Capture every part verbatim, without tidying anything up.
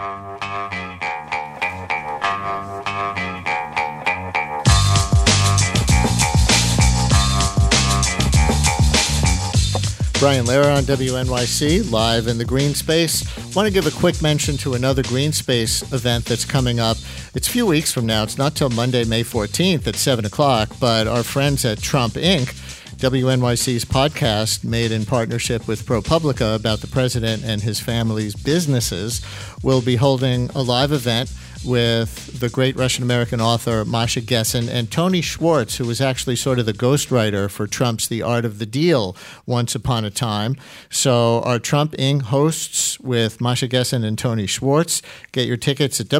Brian Lehrer on W N Y C, live in the Green Space. Want to give a quick mention to another Green Space event that's coming up. It's a few weeks from now. It's not till Monday, May fourteenth at seven o'clock, but our friends at Trump Incorporated, W N Y C's podcast made in partnership with ProPublica about the president and his family's businesses, will be holding a live event with the great Russian-American author Masha Gessen and Tony Schwartz, who was actually sort of the ghostwriter for Trump's The Art of the Deal once upon a time. So our Trump Incorporated hosts with Masha Gessen and Tony Schwartz. Get your tickets at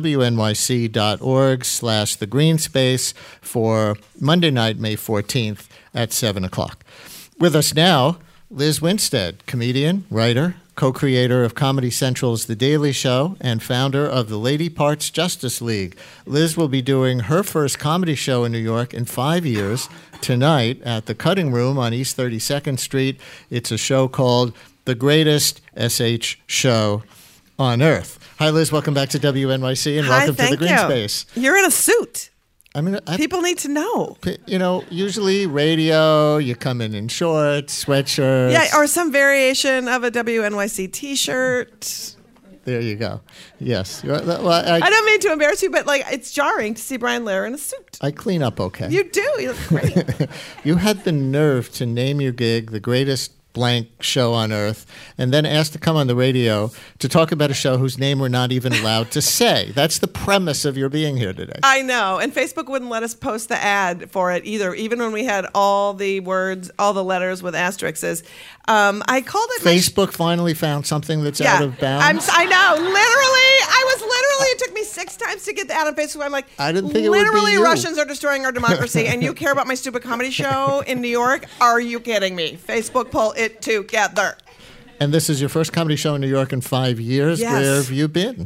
wnyc.org slash the green space for Monday night, May fourteenth at seven o'clock. With us now, Liz Winstead, comedian, writer, co-creator of Comedy Central's The Daily Show, and founder of the Lady Parts Justice League. Liz will be doing her first comedy show in New York in five years tonight at the Cutting Room on East thirty-second Street. It's a show called The Greatest S H Show on Earth. Hi, Liz. Welcome back to W N Y C, and Hi, welcome to the Green you. Space. You're in a suit. I mean, I, people need to know. You know, usually radio, you come in in shorts, sweatshirts. Yeah, or some variation of a W N Y C T-shirt. There you go. Yes. Well, I, I don't mean to embarrass you, but like it's jarring to see Brian Lehrer in a suit. I clean up okay. You do. You look great. You had the nerve to name your gig The Greatest Blank Show on Earth, and then asked to come on the radio to talk about a show whose name we're not even allowed to say. That's the premise of your being here today. I know, and Facebook wouldn't let us post the ad for it either, even when we had all the words, all the letters with asterisks. Um, I called it... Facebook sh- finally found something that's yeah, out of bounds? I'm, I know, literally, I was literally, it took me six times to get the ad on Facebook. I'm like, I didn't think it literally would be you. Russians are destroying our democracy, and you care about my stupid comedy show in New York? Are you kidding me? Facebook, pull it together. And this is your first comedy show in New York in five years. Yes. Where have you been?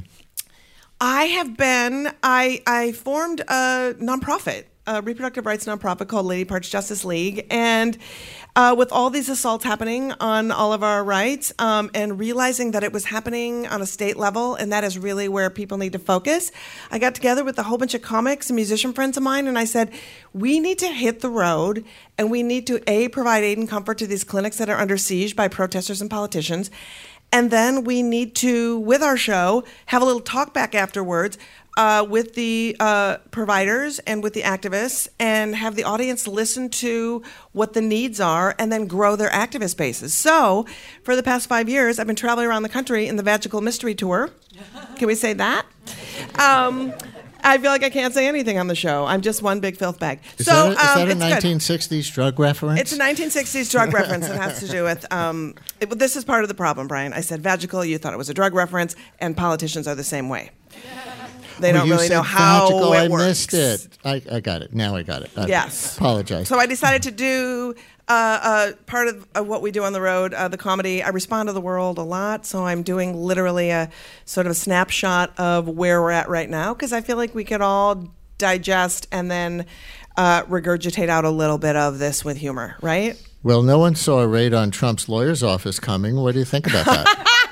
I have been, I, I formed a nonprofit, a reproductive rights nonprofit called Lady Parts Justice League. And uh, with all these assaults happening on all of our rights um, and realizing that it was happening on a state level, and that is really where people need to focus, I got together with a whole bunch of comics and musician friends of mine, and I said, we need to hit the road, and we need to, A, provide aid and comfort to these clinics that are under siege by protesters and politicians. And then we need to, with our show, have a little talk back afterwards uh, with the uh, providers and with the activists, and have the audience listen to what the needs are and then grow their activist bases. So for the past five years, I've been traveling around the country in the Vagical Mystery Tour. Can we say that? Um, I feel like I can't say anything on the show. I'm just one big filth bag. Is so that a, is um, that a it's nineteen good. sixties drug reference? It's a nineteen sixties drug reference. It has to do with, um, it, this is part of the problem, Brian. I said vagical, you thought it was a drug reference, and politicians are the same way. They well, don't you really said know how vagical, it I works. missed it. I, I got it. Now I got it. I yes. Apologize. So I decided to do uh, uh, part of, of what we do on the road, uh, the comedy. I respond to the world a lot, so I'm doing literally a sort of a snapshot of where we're at right now, because I feel like we could all digest and then uh, regurgitate out a little bit of this with humor, right? Well, no one saw a raid on Trump's lawyer's office coming. What do you think about that?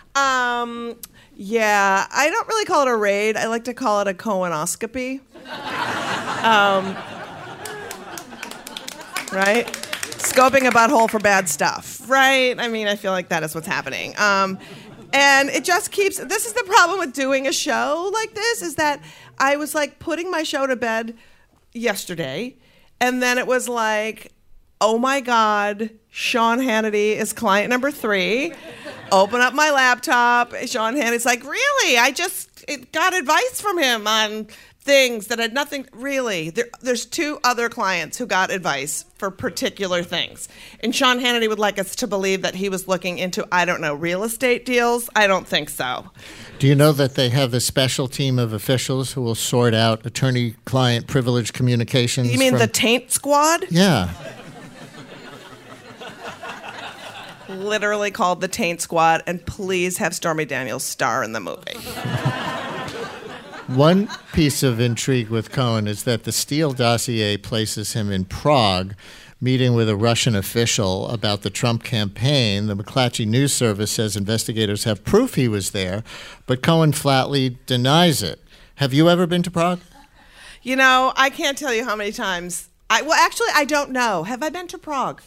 um, yeah, I don't really call it a raid. I like to call it a colonoscopy. um, right? Scoping a butthole for bad stuff, right? I mean, I feel like that is what's happening. Um, and it just keeps, this is the problem with doing a show like this, is that I was like putting my show to bed yesterday, and then it was like, oh my God, Sean Hannity is client number three. Open up my laptop. Sean Hannity's like, really? I just it got advice from him on things that had nothing, really. There, there's two other clients who got advice for particular things. And Sean Hannity would like us to believe that he was looking into, I don't know, real estate deals. I don't think so. Do you know that they have a special team of officials who will sort out attorney-client privilege communications? You mean from... the Taint Squad? Yeah. Literally called the Taint Squad, and please have Stormy Daniels star in the movie. One piece of intrigue with Cohen is that the Steele dossier places him in Prague, meeting with a Russian official about the Trump campaign. The McClatchy News Service says investigators have proof he was there, but Cohen flatly denies it. Have you ever been to Prague? You know, I can't tell you how many times. I, well, actually, I don't know. Have I been to Prague?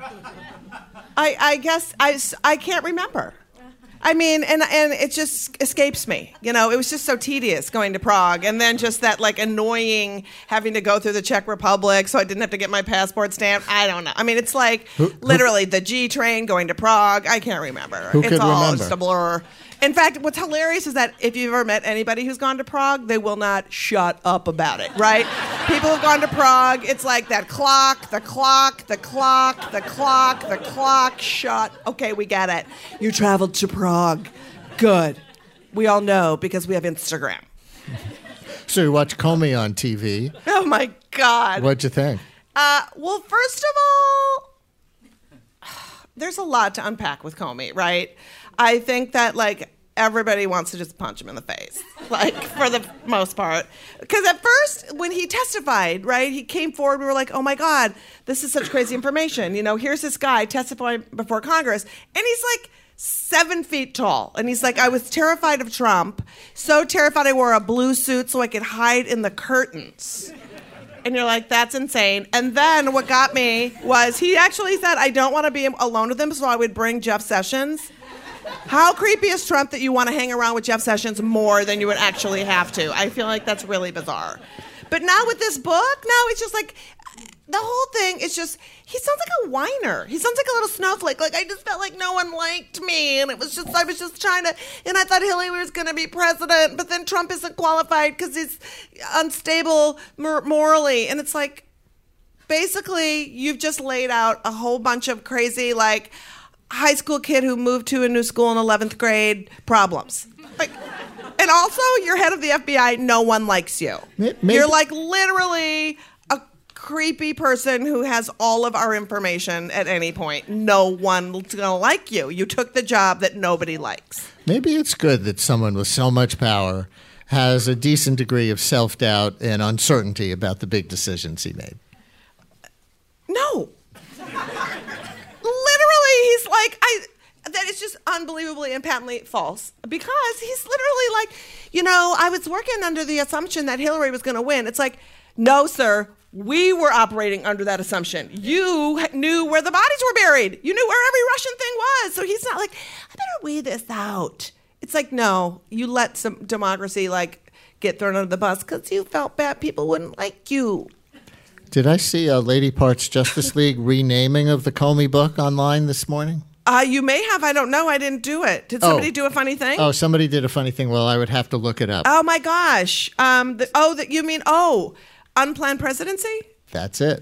I, I guess I, I can't remember. I mean, and and it just escapes me. You know, it was just so tedious going to Prague, and then just that like annoying having to go through the Czech Republic, so I didn't have to get my passport stamped. I don't know. I mean, it's like who, literally who, the G train going to Prague. I can't remember. Who it's could all remember? just a blur. In fact, what's hilarious is that if you've ever met anybody who's gone to Prague, they will not shut up about it, right? People who've gone to Prague, it's like that clock, the clock, the clock, the clock, the clock, shut. Okay, we get it. You traveled to Prague. Good. We all know because we have Instagram. So you watch Comey on T V. Oh, my God. What'd you think? Uh, well, first of all, there's a lot to unpack with Comey, right? I think that, like, everybody wants to just punch him in the face, like, for the most part. Because at first, when he testified, right, he came forward, we were like, oh, my God, this is such crazy information. You know, here's this guy testifying before Congress, and he's, like, seven feet tall. And he's like, I was terrified of Trump, so terrified I wore a blue suit so I could hide in the curtains. And you're like, that's insane. And then what got me was he actually said, I don't want to be alone with him, so I would bring Jeff Sessions. How creepy is Trump that you want to hang around with Jeff Sessions more than you would actually have to? I feel like that's really bizarre. But now with this book, now it's just like, the whole thing is just, he sounds like a whiner. He sounds like a little snowflake. Like, I just felt like no one liked me. And it was just, I was just trying to, and I thought Hillary was going to be president. But then Trump isn't qualified because he's unstable mor- morally. And it's like, basically, you've just laid out a whole bunch of crazy, like, high school kid who moved to a new school in eleventh grade problems. Like, and also, you're head of the F B I, no one likes you. Maybe. You're like literally a creepy person who has all of our information at any point. No one's gonna like you. You took the job that nobody likes. Maybe it's good that someone with so much power has a decent degree of self-doubt and uncertainty about the big decisions he made. No. Literally, he's like, I. That is just unbelievably and patently false because he's literally like, you know, I was working under the assumption that Hillary was going to win. It's like, no, sir, we were operating under that assumption. You knew where the bodies were buried. You knew where every Russian thing was. So he's not like, I better weigh this out. It's like, no, you let some democracy like get thrown under the bus because you felt bad people wouldn't like you. Did I see a Lady Parts Justice League renaming of the Comey book online this morning? Uh, you may have. I don't know. I didn't do it. Did somebody oh. do a funny thing? Oh, somebody did a funny thing. Well, I would have to look it up. Oh, my gosh. Um, the, oh, that you mean, oh, unplanned presidency? That's it.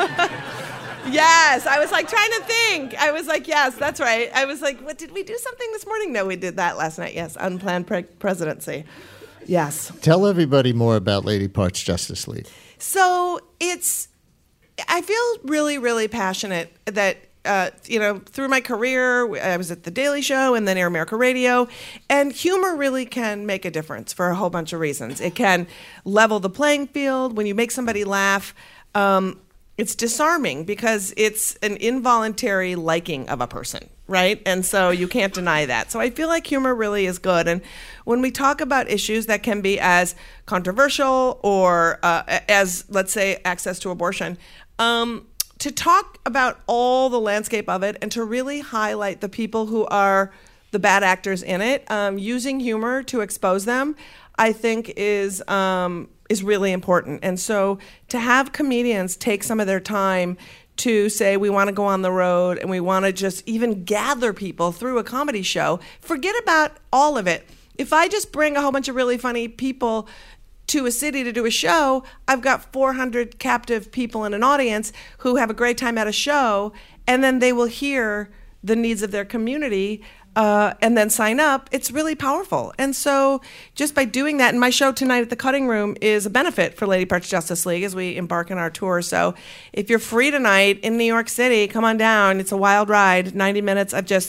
Yes. I was like trying to think. I was like, yes, that's right. I was like, what, did we do something this morning? No, we did that last night. Yes, unplanned pre- presidency. Yes. Tell everybody more about Lady Parts Justice League. So it's, I feel really, really passionate that, Uh, you know, through my career, I was at The Daily Show and then Air America Radio, and humor really can make a difference for a whole bunch of reasons. It can level the playing field. When you make somebody laugh, um, it's disarming because it's an involuntary liking of a person, right? And so you can't deny that. So I feel like humor really is good. And when we talk about issues that can be as controversial or uh, as, let's say, access to abortion, um, to talk about all the landscape of it and to really highlight the people who are the bad actors in it, um, using humor to expose them, I think is um, is really important. And so to have comedians take some of their time to say we want to go on the road and we want to just even gather people through a comedy show, forget about all of it. If I just bring a whole bunch of really funny people to a city to do a show, I've got four hundred captive people in an audience who have a great time at a show, and then they will hear the needs of their community uh, and then sign up. It's really powerful. And so just by doing that, and my show tonight at the Cutting Room is a benefit for Lady Parts Justice League as we embark on our tour. So if you're free tonight in New York City, come on down. It's a wild ride, ninety minutes of just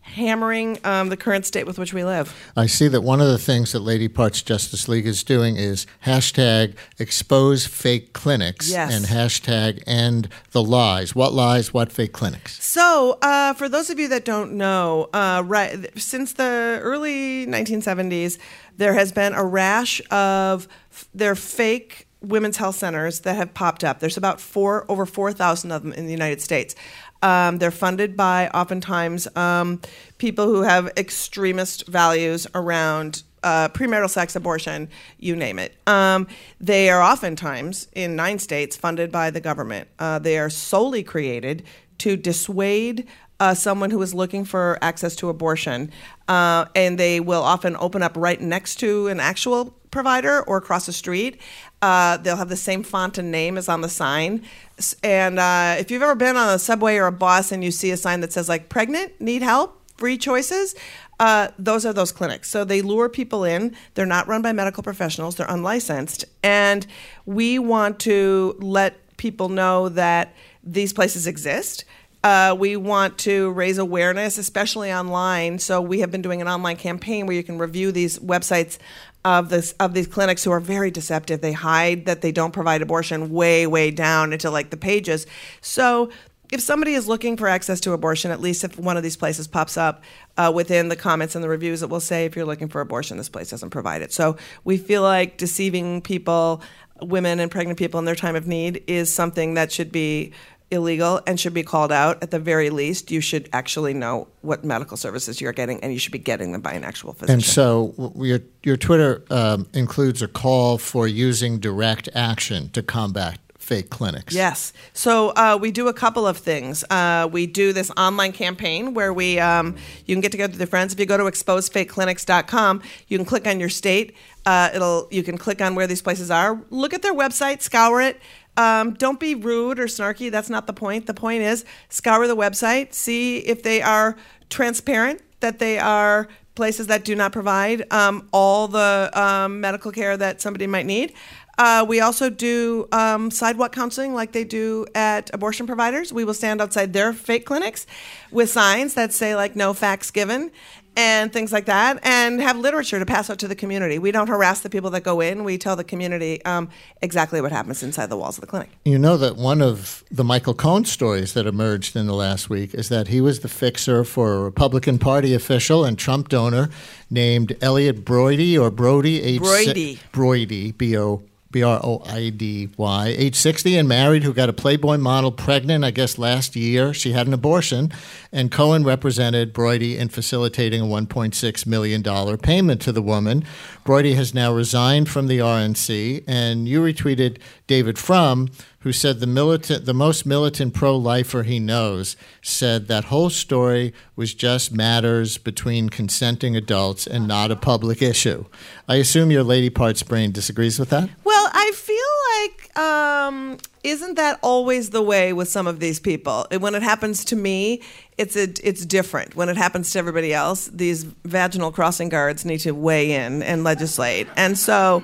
hammering um, the current state with which we live. I see that one of the things that Lady Parts Justice League is doing is hashtag expose fake clinics yes. and hashtag end the lies. What lies, what fake clinics? So uh, for those of you that don't know, uh, right, since the early nineteen seventies, there has been a rash of f- their fake women's health centers that have popped up. There's about four, over four thousand of them in the United States. Um, they're funded by oftentimes um, people who have extremist values around uh, premarital sex, abortion, you name it. Um, they are oftentimes, in nine states, funded by the government. Uh, they are solely created to dissuade uh, someone who is looking for access to abortion. Uh, and they will often open up right next to an actual provider or across the street. Uh, they'll have the same font and name as on the sign. And uh, if you've ever been on a subway or a bus and you see a sign that says like pregnant, need help, free choices, uh, those are those clinics. So they lure people in. They're not run by medical professionals. They're unlicensed. And we want to let people know that these places exist. Uh, we want to raise awareness, especially online. So we have been doing an online campaign where you can review these websites of this of these clinics who are very deceptive. They hide that they don't provide abortion way, way down into like the pages. So if somebody is looking for access to abortion, at least if one of these places pops up uh, within the comments and the reviews, it will say, if you're looking for abortion, this place doesn't provide it. So we feel like deceiving people, women and pregnant people in their time of need is something that should be illegal and should be called out. At the very least, you should actually know what medical services you're getting, and you should be getting them by an actual physician. And so w- your, your Twitter um, includes a call for using direct action to combat fake clinics. Yes. So uh, we do a couple of things. Uh, we do this online campaign where we um, you can get together with your friends. If you go to expose fake clinics dot com, you can click on your state. Uh, it'll you can click on where these places are. Look at their website, scour it. Um, don't be rude or snarky. That's not the point. The point is scour the website, see if they are transparent, that they are places that do not provide um, all the um, medical care that somebody might need. Uh, we also do um, sidewalk counseling like they do at abortion providers. We will stand outside their fake clinics with signs that say like no facts given and things like that, and have literature to pass out to the community. We don't harass the people that go in. We tell the community um, exactly what happens inside the walls of the clinic. You know that one of the Michael Cohen stories that emerged in the last week is that he was the fixer for a Republican Party official and Trump donor named Elliot Broidy or Brody. Age Broidy. Si- Broidy, B O B R O I D Y, age sixty and married, who got a Playboy model pregnant, I guess, last year. She had an abortion, and Cohen represented Broidy in facilitating a one point six million dollars payment to the woman. Broidy has now resigned from the R N C, and you retweeted David Frum, who said the militant, the most militant pro-lifer he knows, said that whole story was just matters between consenting adults and not a public issue. I assume your Lady Parts brain disagrees with that? Well, I feel like, um, isn't that always the way with some of these people? When it happens to me, it's a, it's different. When it happens to everybody else, these vaginal crossing guards need to weigh in and legislate. And so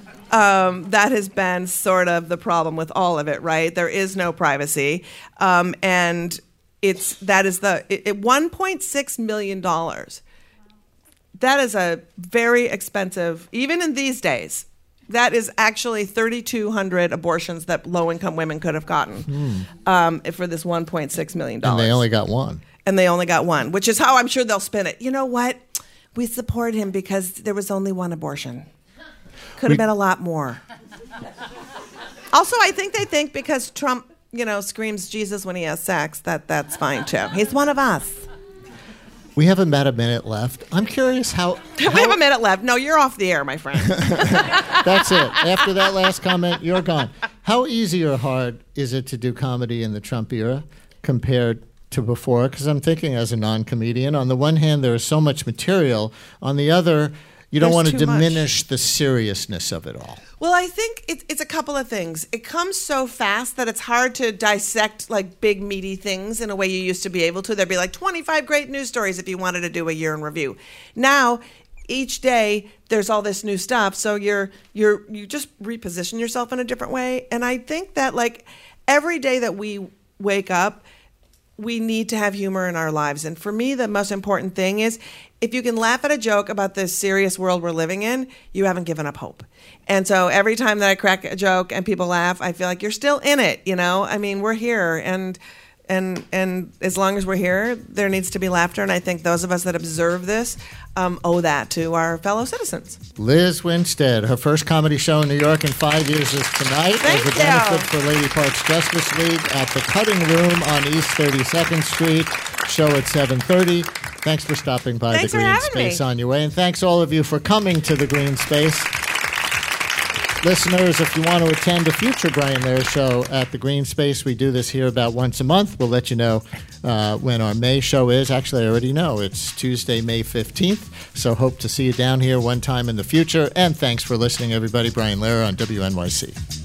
um, that has been sort of the problem with all of it, right? There is no privacy. Um, and it's that is the it, it, one point six million dollars. That is a very expensive, even in these days. That is actually thirty-two hundred abortions that low-income women could have gotten mm. um, for this one point six million dollars. And they only got one. And they only got one, which is how I'm sure they'll spin it. You know what? We support him because there was only one abortion. Could have we- been a lot more. Also, I think they think because Trump, you know, screams Jesus when he has sex, that that's fine too. He's one of us. We have about a minute left. I'm curious how... how we have a minute left. No, you're off the air, my friend. That's it. After that last comment, you're gone. How easy or hard is it to do comedy in the Trump era compared to before? Because I'm thinking as a non-comedian, on the one hand, there is so much material. On the other, you don't There's want to too diminish much. the seriousness of it all. Well, I think it, it's a couple of things. It comes so fast that it's hard to dissect like big meaty things in a way you used to be able to. There'd be like twenty-five great news stories if you wanted to do a year in review. Now, each day there's all this new stuff, so you're you're you just reposition yourself in a different way. And I think that like every day that we wake up, we need to have humor in our lives. And for me, the most important thing is if you can laugh at a joke about this serious world we're living in, you haven't given up hope. And so every time that I crack a joke and people laugh, I feel like you're still in it, you know? I mean, we're here, and and and as long as we're here, there needs to be laughter. And I think those of us that observe this um, owe that to our fellow citizens. Liz Winstead, her first comedy show in New York in five years is tonight. Thank as a you. benefit for Lady Parks Justice League at the Cutting Room on East thirty-second Street. Show at seven thirty. Thanks for stopping by Thanks the Green for having Space me. on your way. And thanks all of you for coming to the Green Space. Listeners, if you want to attend a future Brian Lehrer show at the Green Space, we do this here about once a month. We'll let you know uh, when our May show is. Actually, I already know. It's Tuesday, May fifteenth. So hope to see you down here one time in the future. And thanks for listening, everybody. Brian Lehrer on W N Y C.